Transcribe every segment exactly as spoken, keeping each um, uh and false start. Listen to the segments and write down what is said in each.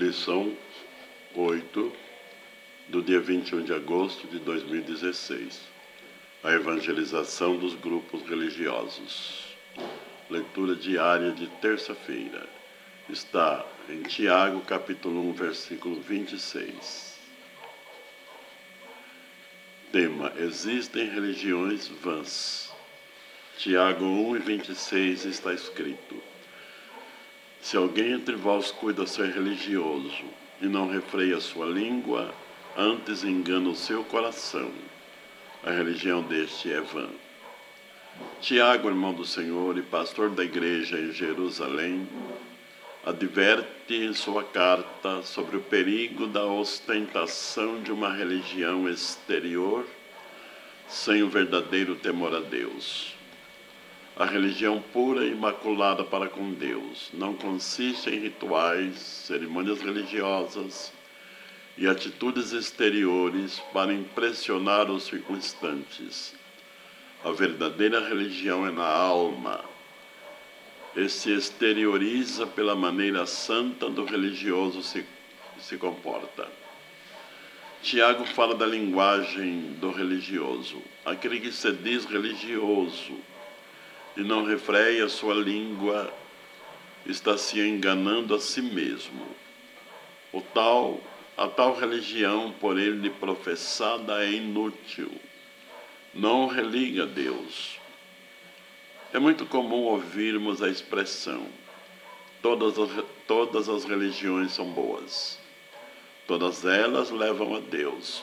Lição oito, do dia vinte e um de agosto de dois mil e dezesseis. A evangelização dos grupos religiosos. Leitura diária de terça-feira. Está em Tiago, capítulo um, versículo vinte e seis. Tema: existem religiões vãs. Tiago um, vinte e seis está escrito: se alguém entre vós cuida ser religioso e não refreia sua língua, antes engana o seu coração, a religião deste é vã. Tiago, irmão do Senhor e pastor da igreja em Jerusalém, adverte em sua carta sobre o perigo da ostentação de uma religião exterior sem o verdadeiro temor a Deus. A religião pura e imaculada para com Deus não consiste em rituais, cerimônias religiosas e atitudes exteriores para impressionar os circunstantes. A verdadeira religião é na alma e se exterioriza pela maneira santa do religioso se, se comporta. Tiago fala da linguagem do religioso. Aquele que se diz religioso e não refreia sua língua está se enganando a si mesmo. O tal, a tal religião por ele professada é inútil, não religa a Deus. É muito comum ouvirmos a expressão: todas as, todas as religiões são boas, todas elas levam a Deus.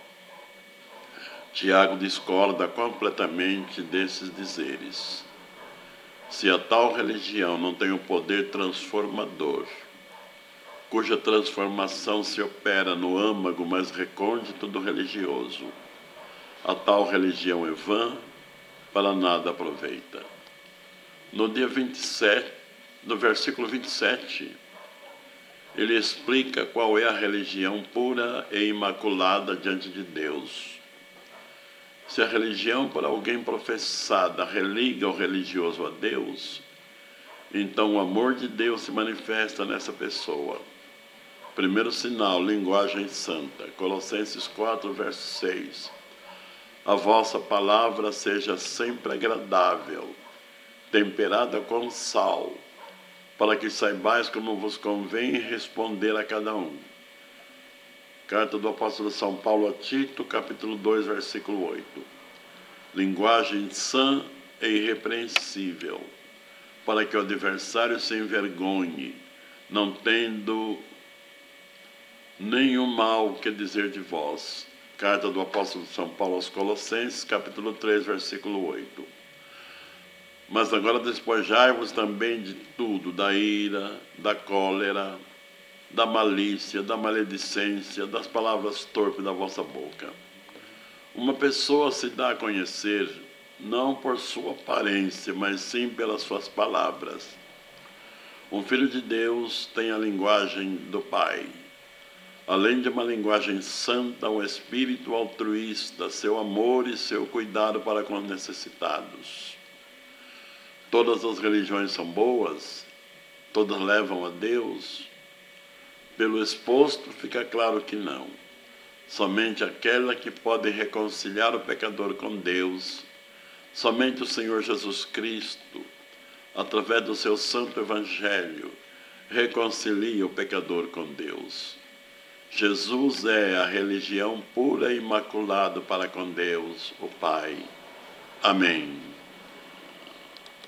Tiago discorda completamente desses dizeres. Se a tal religião não tem o poder transformador, cuja transformação se opera no âmago mais recôndito do religioso, a tal religião é vã, para nada aproveita. No dia vinte e sete, no versículo vinte e sete, ele explica qual é a religião pura e imaculada diante de Deus. Se a religião por alguém professada religa o religioso a Deus, então o amor de Deus se manifesta nessa pessoa. Primeiro sinal, linguagem santa. Colossenses quatro, verso seis. A vossa palavra seja sempre agradável, temperada com sal, para que saibais como vos convém responder a cada um. Carta do apóstolo São Paulo a Tito, capítulo dois, versículo oito. Linguagem sã e irrepreensível, para que o adversário se envergonhe, não tendo nenhum mal que dizer de vós. Carta do apóstolo São Paulo aos Colossenses, capítulo três, versículo oito. Mas agora despojai-vos também de tudo, da ira, da cólera, da malícia, da maledicência, das palavras torpes da vossa boca. Uma pessoa se dá a conhecer não por sua aparência, mas sim pelas suas palavras. Um filho de Deus tem a linguagem do Pai. Além de uma linguagem santa, um espírito altruísta, seu amor e seu cuidado para com os necessitados. Todas as religiões são boas, todas levam a Deus. Pelo exposto, fica claro que não. Somente aquela que pode reconciliar o pecador com Deus, somente o Senhor Jesus Cristo, através do seu santo evangelho, reconcilia o pecador com Deus. Jesus é a religião pura e imaculada para com Deus, o Pai. Amém.